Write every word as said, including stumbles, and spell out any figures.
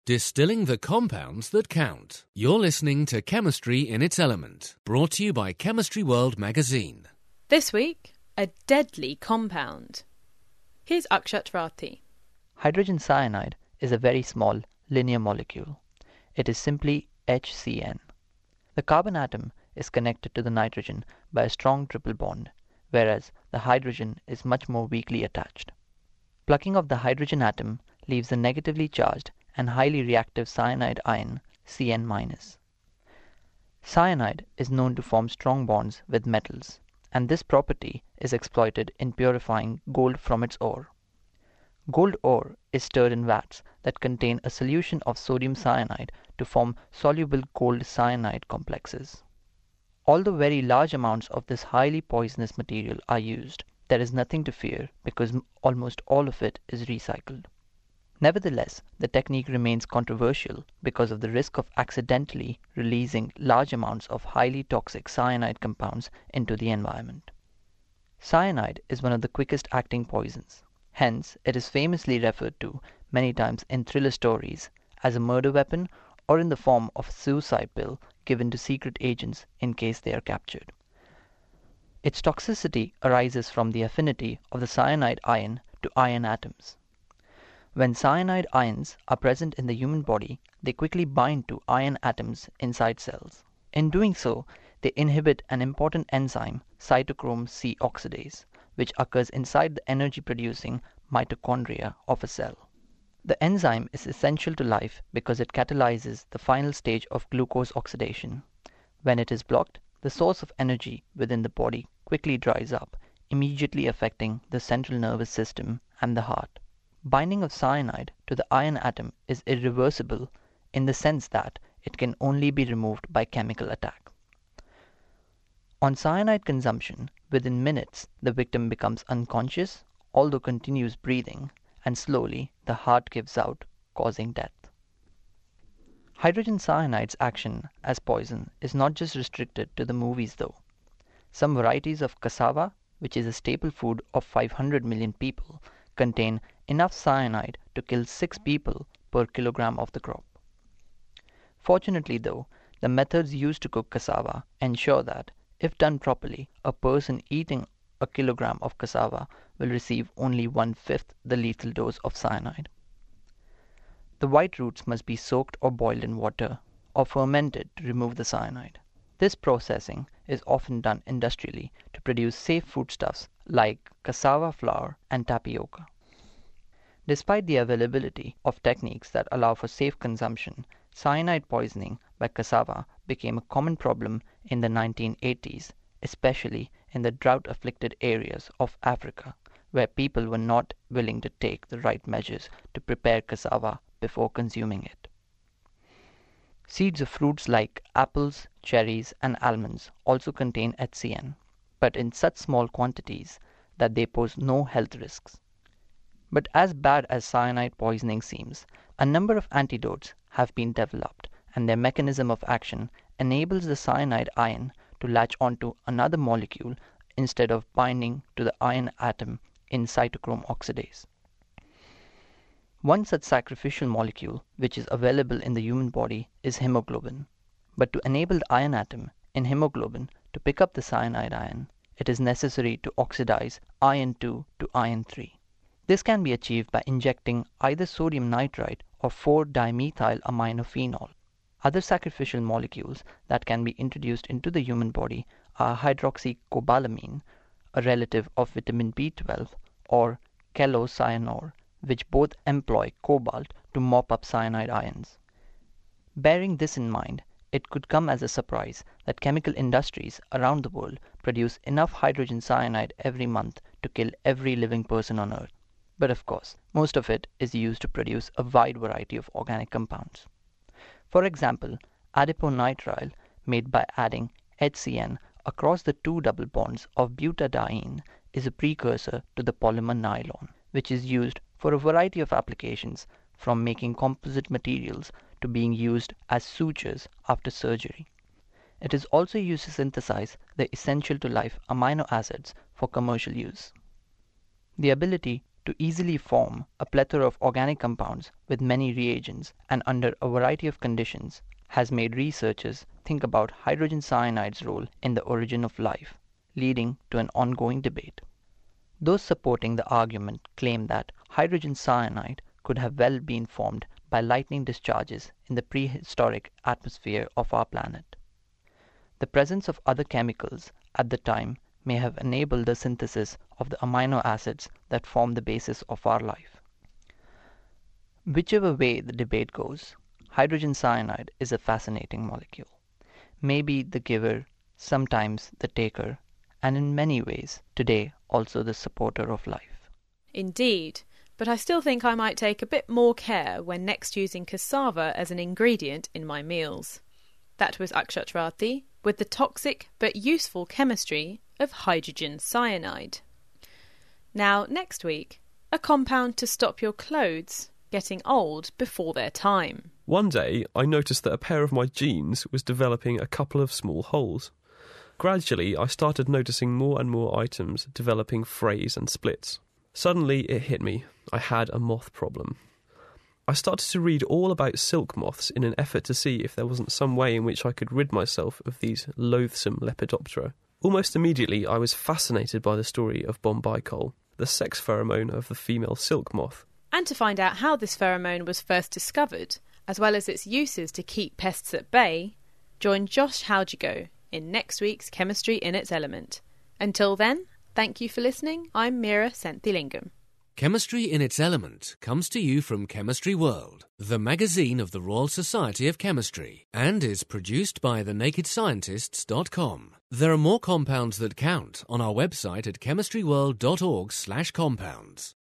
Distilling the compounds that count. You're listening to Chemistry in its Element, brought to you by Chemistry World magazine. This week, a deadly compound. Here's Akshat Rathi. Hydrogen cyanide is a very small linear molecule. It is simply H C n. The carbon atom is connected to the nitrogen by a strong triple bond, whereas the hydrogen is much more weakly attached. Plucking of the hydrogen atom leaves the negatively charged and highly reactive cyanide ion C n minus. Cyanide is known to form strong bonds with metals, and this property is exploited in purifying gold from its ore. Gold ore is stirred in vats that contain a solution of sodium cyanide to form soluble gold cyanide complexes. Although very large amounts of this highly poisonous material are used, there is nothing to fear because almost all of it is recycled. Nevertheless, the technique remains controversial because of the risk of accidentally releasing large amounts of highly toxic cyanide compounds into the environment. Cyanide is one of the quickest acting poisons. Hence, it is famously referred to many times in thriller stories as a murder weapon or in the form of a suicide pill given to secret agents in case they are captured. Its toxicity arises from the affinity of the cyanide ion to iron atoms. When cyanide ions are present in the human body, they quickly bind to iron atoms inside cells. In doing so, they inhibit an important enzyme, cytochrome C oxidase, which occurs inside the energy-producing mitochondria of a cell. The enzyme is essential to life because it catalyzes the final stage of glucose oxidation. When it is blocked, the source of energy within the body quickly dries up, immediately affecting the central nervous system and the heart. Binding of cyanide to the iron atom is irreversible in the sense that it can only be removed by chemical attack. On cyanide consumption, within minutes the victim becomes unconscious, although continues breathing, and slowly the heart gives out, causing death. Hydrogen cyanide's action as poison is not just restricted to the movies though. Some varieties of cassava, which is a staple food of five hundred million people, contain enough cyanide to kill six people per kilogram of the crop. Fortunately though, the methods used to cook cassava ensure that, if done properly, a person eating a kilogram of cassava will receive only one-fifth the lethal dose of cyanide. The white roots must be soaked or boiled in water or fermented to remove the cyanide. This processing is often done industrially to produce safe foodstuffs like cassava flour and tapioca. Despite the availability of techniques that allow for safe consumption, cyanide poisoning by cassava became a common problem in the nineteen eighties, especially in the drought-afflicted areas of Africa, where people were not willing to take the right measures to prepare cassava before consuming it. Seeds of fruits like apples, cherries, and almonds also contain H C n, but in such small quantities that they pose no health risks. But as bad as cyanide poisoning seems, a number of antidotes have been developed, and their mechanism of action enables the cyanide ion to latch onto another molecule instead of binding to the iron atom in cytochrome oxidase. One such sacrificial molecule which is available in the human body is hemoglobin. But to enable the iron atom in hemoglobin to pick up the cyanide ion, it is necessary to oxidize iron two to iron three. This can be achieved by injecting either sodium nitrite or four dimethyl aminophenol. Other sacrificial molecules that can be introduced into the human body are hydroxycobalamin, a relative of vitamin B twelve, or chelocyanor, which both employ cobalt to mop up cyanide ions. Bearing this in mind, it could come as a surprise that chemical industries around the world produce enough hydrogen cyanide every month to kill every living person on Earth. But of course, most of it is used to produce a wide variety of organic compounds. For example, adiponitrile, made by adding H C n across the two double bonds of butadiene, is a precursor to the polymer nylon, which is used for a variety of applications, from making composite materials to being used as sutures after surgery. It is also used to synthesize the essential to life amino acids for commercial use. The ability to easily form a plethora of organic compounds with many reagents and under a variety of conditions has made researchers think about hydrogen cyanide's role in the origin of life, leading to an ongoing debate. Those supporting the argument claim that hydrogen cyanide could have well been formed by lightning discharges in the prehistoric atmosphere of our planet. The presence of other chemicals at the time may have enabled the synthesis of the amino acids that form the basis of our life. Whichever way the debate goes, hydrogen cyanide is a fascinating molecule, maybe the giver, sometimes the taker, and in many ways today also the supporter of life. Indeed, but I still think I might take a bit more care when next using cassava as an ingredient in my meals. That was Akshat Rathi with the toxic but useful chemistry of hydrogen cyanide. Now, next week, a compound to stop your clothes getting old before their time. One day, I noticed that a pair of my jeans was developing a couple of small holes. Gradually, I started noticing more and more items developing frays and splits. Suddenly, it hit me. I had a moth problem. I started to read all about silk moths in an effort to see if there wasn't some way in which I could rid myself of these loathsome Lepidoptera. Almost immediately, I was fascinated by the story of bombicol, the sex pheromone of the female silk moth. And to find out how this pheromone was first discovered, as well as its uses to keep pests at bay, join Josh Haljigo in next week's Chemistry in its Element. Until then, thank you for listening. I'm Meera Senthilingam. Chemistry in its Element comes to you from Chemistry World, the magazine of the Royal Society of Chemistry, and is produced by the naked scientists dot com. There are more compounds that count on our website at chemistry world dot org slash compounds.